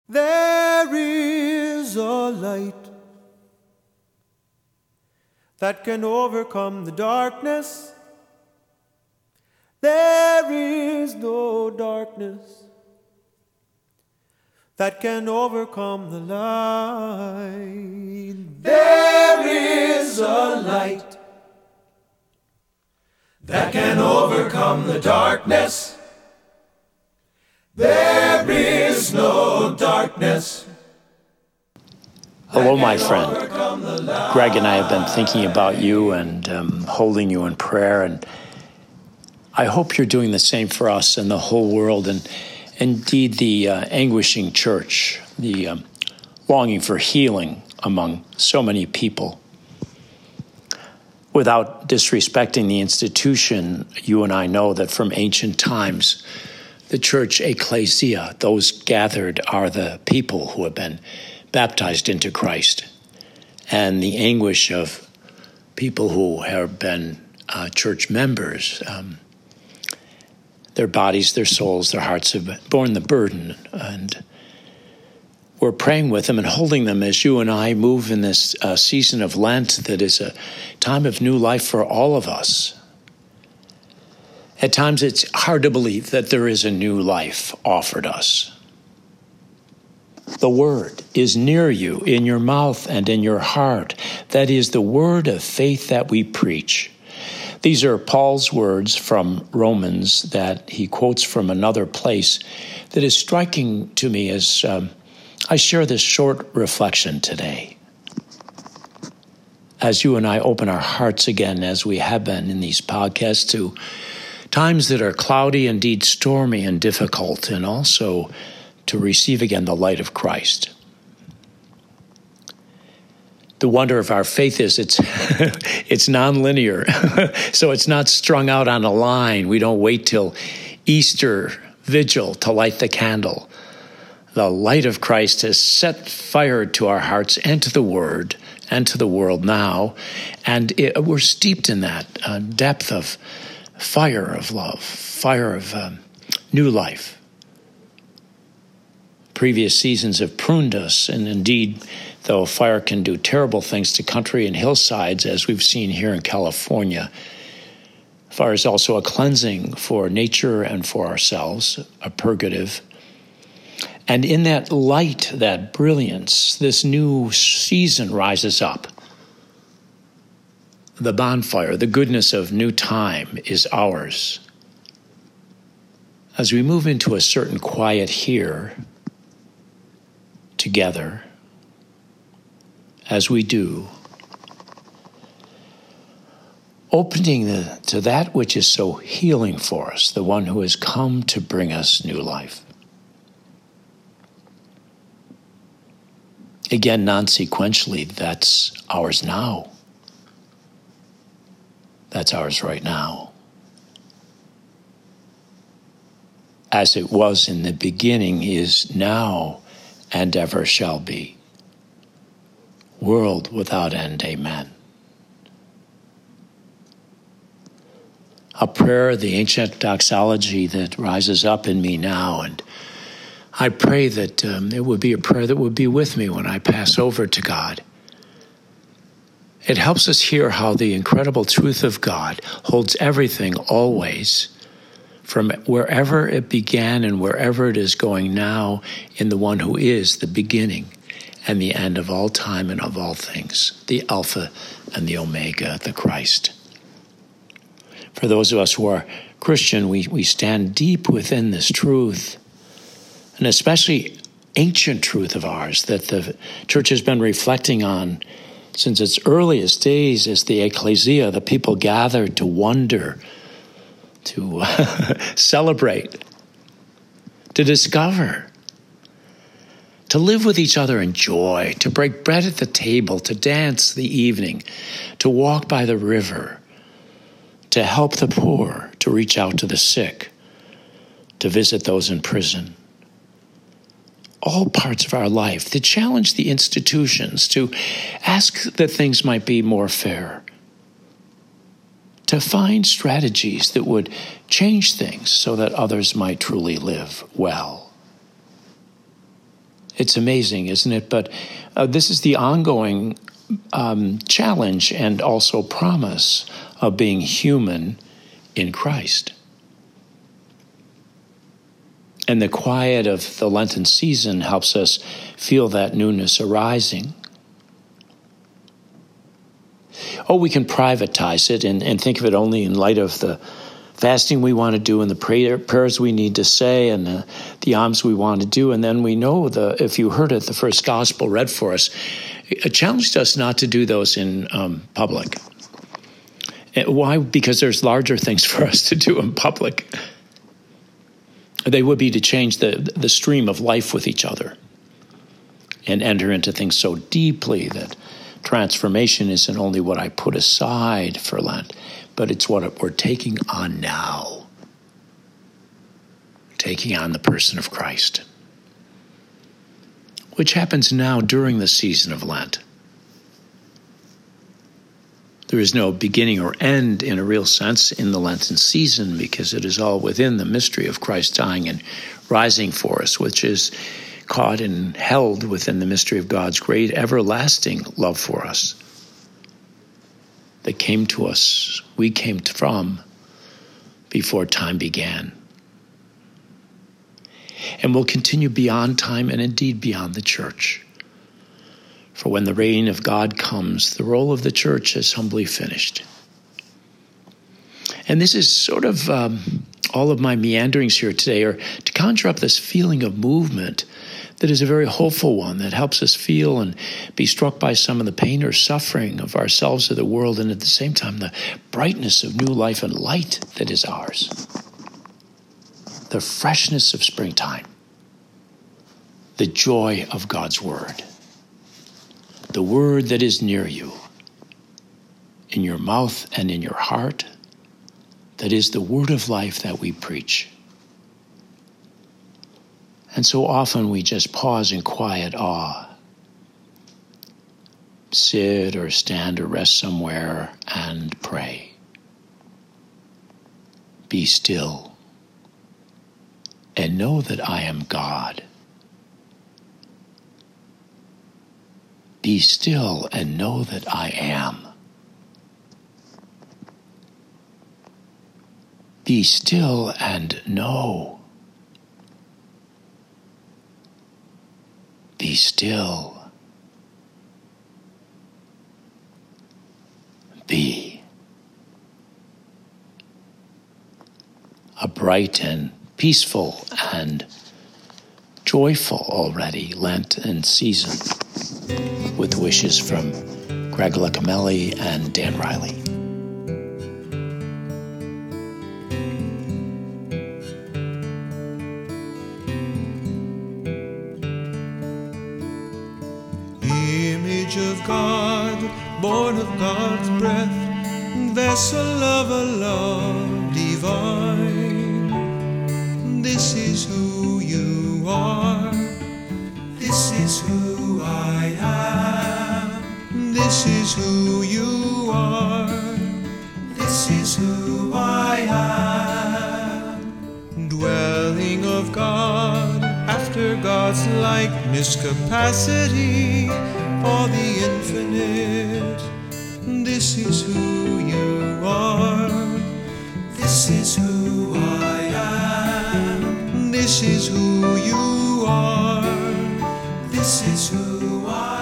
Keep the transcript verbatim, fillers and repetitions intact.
There is a light that can overcome the darkness. There is no darkness that can overcome the light. There is a light that can overcome the darkness. There is no darkness. Hello, my friend. Greg and I have been thinking about you and um, holding you in prayer, and I hope you're doing the same for us and the whole world, and indeed the uh, anguishing church, the um, longing for healing among so many people. Without disrespecting the institution, you and I know that from ancient times, the church ecclesia, those gathered, are the people who have been baptized into Christ. And the anguish of people who have been uh, church members, um, their bodies, their souls, their hearts have borne the burden. And we're praying with them and holding them as you and I move in this uh, season of Lent that is a time of new life for all of us. At times it's hard to believe that there is a new life offered us. The word is near you, in your mouth and in your heart. That is the word of faith that we preach. These are Paul's words from Romans that he quotes from another place that is striking to me as um, I share this short reflection today. As you and I open our hearts again, as we have been in these podcasts, to times that are cloudy, indeed stormy and difficult, and also to receive again the light of Christ. The wonder of our faith is it's it's nonlinear, so it's not strung out on a line. We don't wait till Easter vigil to light the candle. The light of Christ has set fire to our hearts and to the Word and to the world now, and it, we're steeped in that uh, depth of fire of love, fire of um, new life. Previous seasons have pruned us, and indeed, though fire can do terrible things to country and hillsides, as we've seen here in California, fire is also a cleansing for nature and for ourselves, a purgative. And in that light, that brilliance, this new season rises up. The bonfire, the goodness of new time is ours. As we move into a certain quiet here, together, as we do, opening the, to that which is so healing for us, the one who has come to bring us new life. Again, non-sequentially, that's ours now. That's ours right now. As it was in the beginning, is now, and ever shall be. World without end, amen. A prayer, the ancient doxology that rises up in me now, and I pray that um, it would be a prayer that would be with me when I pass over to God. It helps us hear how the incredible truth of God holds everything always, from wherever it began and wherever it is going now, in the one who is the beginning and the end of all time and of all things, the Alpha and the Omega, the Christ. For those of us who are Christian, we, we stand deep within this truth, and especially ancient truth of ours that the church has been reflecting on since its earliest days as the ecclesia, the people gathered to wonder, to celebrate, to discover, to live with each other in joy, to break bread at the table, to dance the evening, to walk by the river, to help the poor, to reach out to the sick, to visit those in prison. All parts of our life, to challenge the institutions, to ask that things might be more fair, to find strategies that would change things so that others might truly live well. It's amazing, isn't it? But uh, this is the ongoing um, challenge and also promise of being human in Christ. And the quiet of the Lenten season helps us feel that newness arising. Oh, we can privatize it and, and think of it only in light of the fasting we want to do and the prayer, prayers we need to say and the, the alms we want to do. And then we know, the if you heard it, the first gospel read for us, it challenged us not to do those in um, public. Why? Because there's larger things for us to do in public. They would be to change the, the stream of life with each other and enter into things so deeply that transformation isn't only what I put aside for Lent, but it's what we're taking on now. Taking on the person of Christ, which happens now during the season of Lent. There is no beginning or end in a real sense in the Lenten season because it is all within the mystery of Christ dying and rising for us, which is caught and held within the mystery of God's great everlasting love for us that came to us, we came from before time began. And will continue beyond time and indeed beyond the church. For when the reign of God comes, the role of the church is humbly finished. And this is sort of um, all of my meanderings here today are to conjure up this feeling of movement that is a very hopeful one that helps us feel and be struck by some of the pain or suffering of ourselves or the world, and at the same time the brightness of new life and light that is ours. The freshness of springtime. The joy of God's word. The word that is near you, in your mouth and in your heart, that is the word of life that we preach. And so often we just pause in quiet awe, sit or stand or rest somewhere and pray. Be still and know that I am God. Be still and know that I am. Be still and know. Be still. Be. A bright and peaceful and joyful already Lenten season. With wishes from Greg Leccamelli and Dan Riley. The image of God, born of God's breath, vessel of a love divine. This is who you are. This is who I am. This is who you are. This is who I am. Dwelling of God, after God's likeness capacity for the infinite. This is who you are. This is who I am. This is who you are. This is who I am.